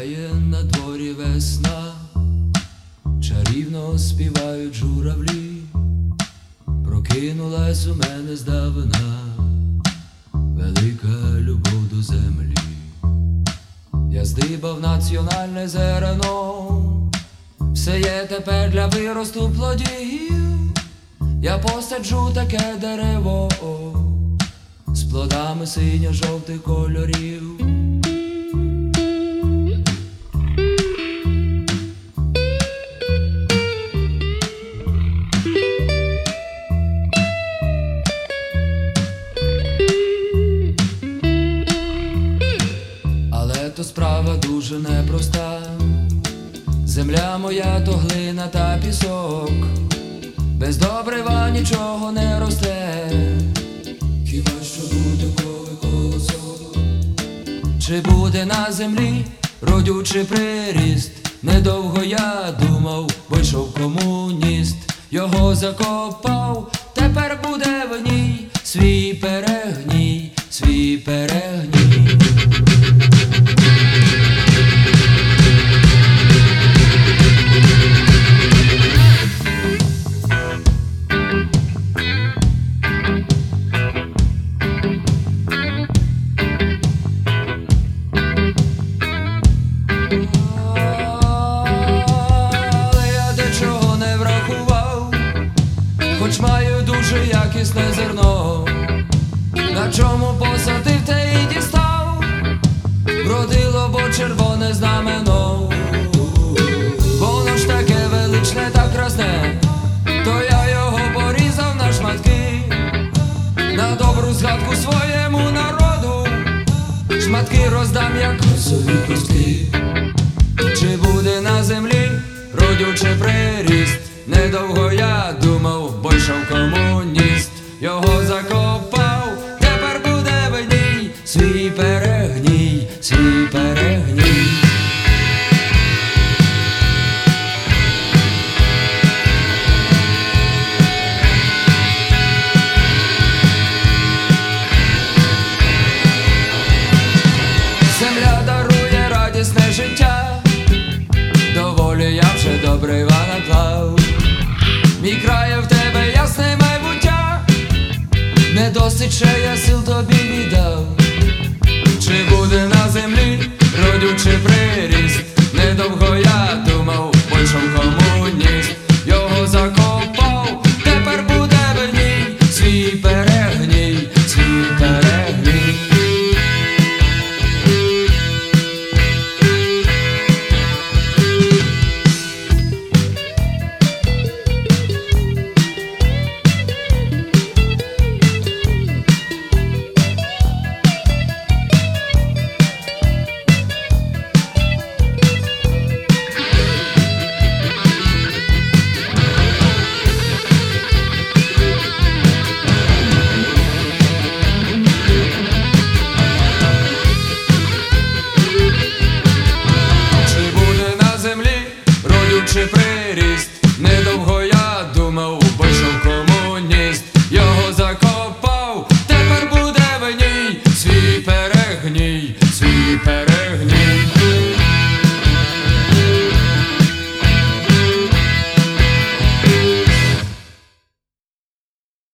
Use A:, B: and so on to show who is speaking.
A: Гуляє на дворі весна, чарівно співають журавлі. Прокинулась у мене здавна велика любов до землі. Я здибав національне зерно, все є тепер для виросту плодів. Я посаджу таке дерево з плодами синьо-жовтих кольорів. Але то справа дуже непроста. Земля моя то глина та пісок, без добрива нічого не росте. Хіба що буде колосок? Чи буде на землі родючий приріст? Недовго я думав, бо йшов комуніст. Його закопав, тепер буде в ній свій перегній, свій перегній. Хоч маю дуже якісне зерно, на чому посадив, те і дістав, вродило, бо червоне знамено. Воно ж таке величне та красне, то я його порізав на шматки, на добру згадку своєму народу, шматки роздам, як косові костки. Чи буде на землі родючий приріст? Недовго я думав, бо йшов комуніст. Його закопав, тепер буде в ній свій перегній, свій перегній. Земля дарує радісне життя, доволі я вже добрива наклав. Мій крає, в тебе ясне майбуття, не досить ще я сил тобі віддав. Чи буде на землі родючий приріст? Недовго я думав, бо йшов комуніст. Його закопав, тепер буде в ній свій перегній, свій перегній. Чи приріст?